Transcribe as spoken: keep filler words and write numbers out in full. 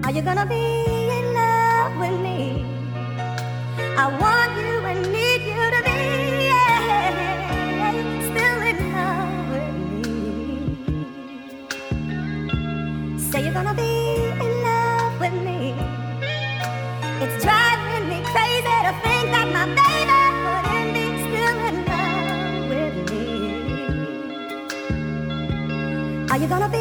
Are you gonna be in love with me? I want you and need you to be, yeah, still in love with me. Say you're gonna be in love with me. It's driving me crazy to think that my baby wouldn't be still in love with me. Are you gonna be